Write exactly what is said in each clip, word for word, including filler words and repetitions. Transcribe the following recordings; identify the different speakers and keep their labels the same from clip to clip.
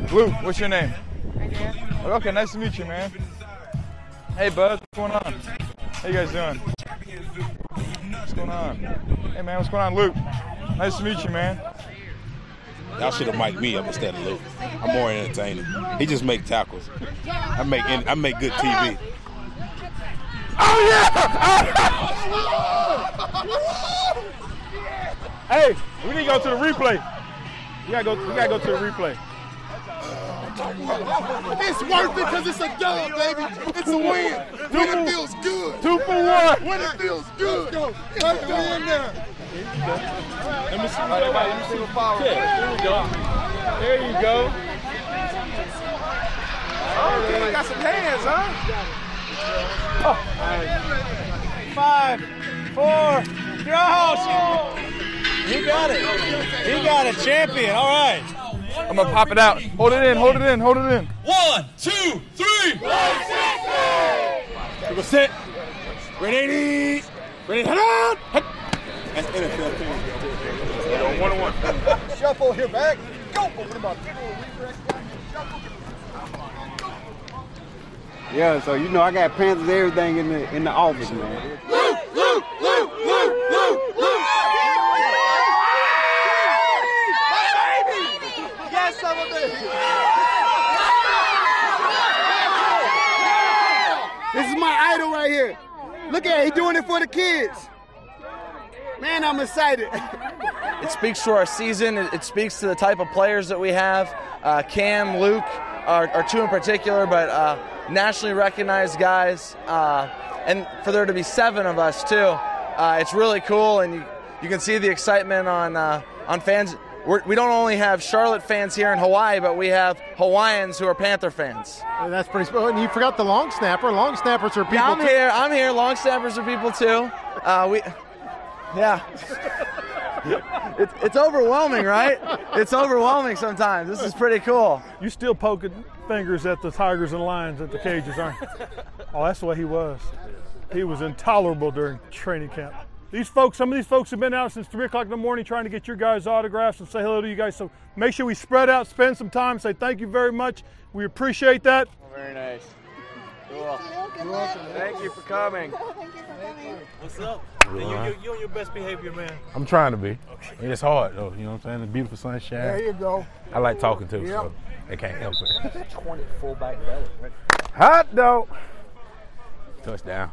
Speaker 1: Luke, what's your name? Okay, nice to meet you, man. Hey, bud, what's going on? How you guys doing? What's going on? Hey, man, what's going on, Luke? Nice to meet you, man.
Speaker 2: Y'all should have mic'd me up instead of Luke. I'm more entertaining. He just make tackles. I make I make good T V.
Speaker 1: Oh yeah! Hey, we need to go to the replay. We gotta go. We gotta go to the replay.
Speaker 3: It's worth it because it's a dub, baby. It's a win.
Speaker 1: Two
Speaker 3: When
Speaker 1: for,
Speaker 3: it feels good.
Speaker 1: Two for one.
Speaker 3: When it feels good. Let's go in there.
Speaker 1: Let me see. Let me see the power. There we go. There you go.
Speaker 3: Oh, okay, I got some hands, huh?
Speaker 1: Oh.
Speaker 4: Five, four, gosh! He got it. He got a champion. All right.
Speaker 1: I'm gonna pop it out. Hold it in. Hold it in. Hold it in.
Speaker 4: One, two, three.
Speaker 2: We're gonna sit. Ready? Ready? Head out. That's N F L team.
Speaker 1: One on one.
Speaker 3: Shuffle here back. Go.
Speaker 5: Yeah, so you know I got Panthers everything in the in the office, man.
Speaker 3: Luke, Luke, Luke, Luke, Luke, Luke.
Speaker 4: Yes, some of it.
Speaker 5: This is my idol right here. Look at it, he doing it for the kids. Man, I'm excited.
Speaker 6: It speaks to our season. It, it speaks to the type of players that we have. Uh, Cam, Luke are, are two in particular, but uh, nationally recognized guys. Uh, and for there to be seven of us too, uh, it's really cool. And you, you can see the excitement on uh, on fans. We're, we don't only have Charlotte fans here in Hawaii, but we have Hawaiians who are Panther fans.
Speaker 7: And that's pretty special. And you forgot the long snapper. Long snappers are people.
Speaker 6: Yeah, I'm
Speaker 7: too.
Speaker 6: here. I'm here. Long snappers are people too. Uh, we, yeah. It's, it's overwhelming, right? It's overwhelming sometimes. This is pretty cool.
Speaker 8: You still poking fingers at the Tigers and Lions at the cages, aren't you? Oh, that's the way he was. He was intolerable during training camp. These folks, some of these folks have been out since three o'clock in the morning trying to get your guys' autographs and say hello to you guys. So make sure we spread out, spend some time, say thank you very much. We appreciate that.
Speaker 6: Well, very nice. Cool. Thank you for coming.
Speaker 4: What's up? You, you, you on your best behavior, man.
Speaker 9: I'm trying to be. It's hard, though. You know what I'm saying? The beautiful sunshine.
Speaker 3: There you go.
Speaker 9: I like talking, too,
Speaker 3: Yep.
Speaker 9: so they can't help it.
Speaker 3: twenty fullback belly.
Speaker 9: Hot dog. Touchdown.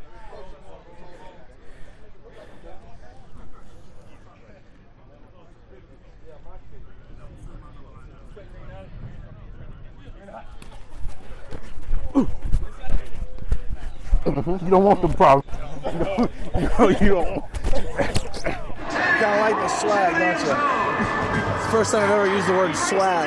Speaker 9: You don't want the problem. You don't. You don't.
Speaker 6: Kind of like the swag, don't you? It's the first time I've ever used the word swag.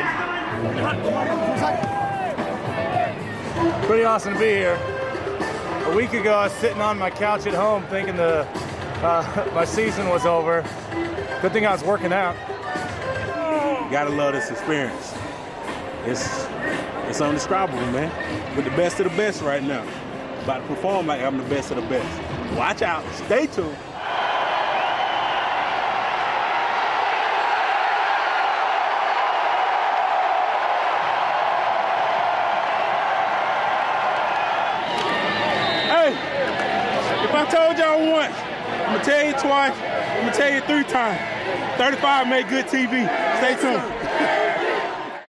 Speaker 4: Pretty awesome to be here. A week ago, I was sitting on my couch at home thinking the uh, my season was over. Good thing I was working out.
Speaker 2: You gotta love this experience. It's it's undescribable, man. With the best of the best right now. About to perform like I'm the best of the best. Watch out. Stay tuned. Hey, if I told y'all once, I'm gonna tell you twice, I'm gonna tell you three times. thirty-five made good T V. Stay tuned.